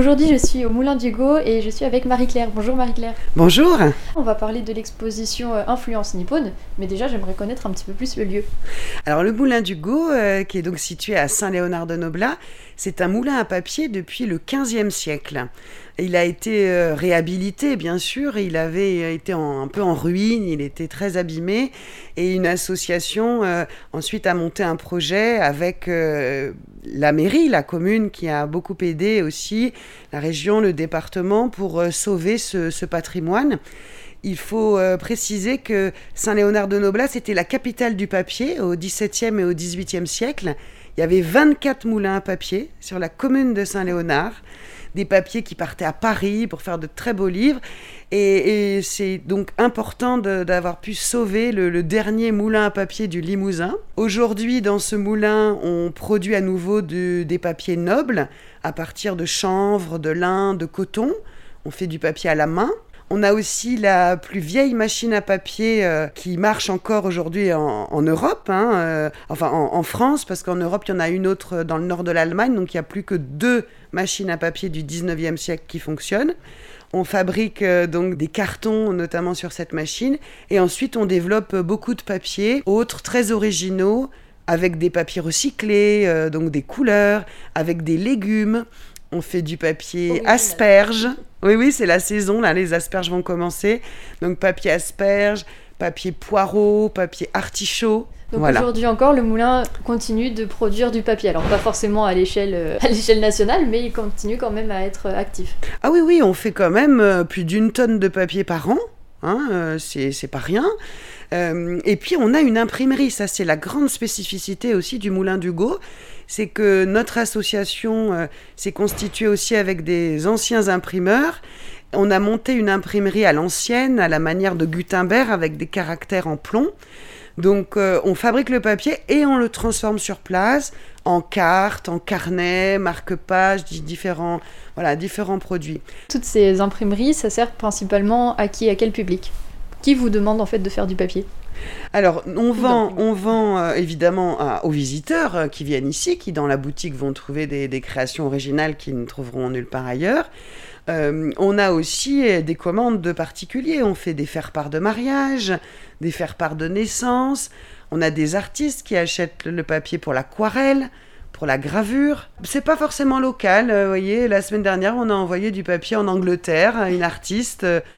Aujourd'hui, je suis au Moulin d'Hugo et je suis avec Marie-Claire. Bonjour Marie-Claire. Bonjour. On va parler de l'exposition Influence Nippone, mais déjà j'aimerais connaître un petit peu plus le lieu. Alors le Moulin d'Hugo, qui est donc situé à Saint-Léonard-de-Noblat, c'est un moulin à papier depuis le XVe siècle. Il a été réhabilité, bien sûr, il avait été un peu en ruine, il était très abîmé, et une association ensuite a monté un projet avec la mairie, la commune qui a beaucoup aidé aussi, la région, le département, pour sauver ce patrimoine. Il faut préciser que Saint-Léonard-de-Noblat, c'était la capitale du papier au XVIIe et au XVIIIe siècle. Il y avait 24 moulins à papier sur la commune de Saint-Léonard, des papiers qui partaient à Paris pour faire de très beaux livres. Et c'est donc important d'avoir pu sauver le dernier moulin à papier du Limousin. Aujourd'hui, dans ce moulin, on produit à nouveau des papiers nobles à partir de chanvre, de lin, de coton. On fait du papier à la main. On a aussi la plus vieille machine à papier qui marche encore aujourd'hui en Europe, en France, parce qu'en Europe, il y en a une autre dans le nord de l'Allemagne, donc il n'y a plus que 2 machines à papier du 19e siècle qui fonctionnent. On fabrique donc des cartons, notamment sur cette machine, et ensuite on développe beaucoup de papiers, autres très originaux, avec des papiers recyclés, donc des couleurs, avec des légumes. On fait du papier asperge. Oui, c'est la saison, là, les asperges vont commencer. Donc papier asperge, papier poireau, papier artichaut. Donc voilà. Aujourd'hui encore, le moulin continue de produire du papier. Alors pas forcément à l'échelle nationale, mais il continue quand même à être actif. Ah oui, on fait quand même plus d'1 tonne de papier par an. C'est pas rien. Et puis on a une imprimerie, ça c'est la grande spécificité aussi du Moulin d'Hugo, c'est que notre association s'est constituée aussi avec des anciens imprimeurs. On a monté une imprimerie à l'ancienne, à la manière de Gutenberg, avec des caractères en plomb. Donc on fabrique le papier et on le transforme sur place en cartes, en carnets, marque-pages, différents produits. Toutes ces imprimeries, ça sert principalement à qui, à quel public ? Qui vous demande en fait de faire du papier ? Alors, on vend évidemment aux visiteurs qui viennent ici, qui dans la boutique vont trouver des créations originales qu'ils ne trouveront nulle part ailleurs. On a aussi des commandes de particuliers. On fait des faire-part de mariage, des faire-part de naissance. On a des artistes qui achètent le papier pour l'aquarelle, pour la gravure. C'est pas forcément local. Vous voyez, la semaine dernière, on a envoyé du papier en Angleterre à une artiste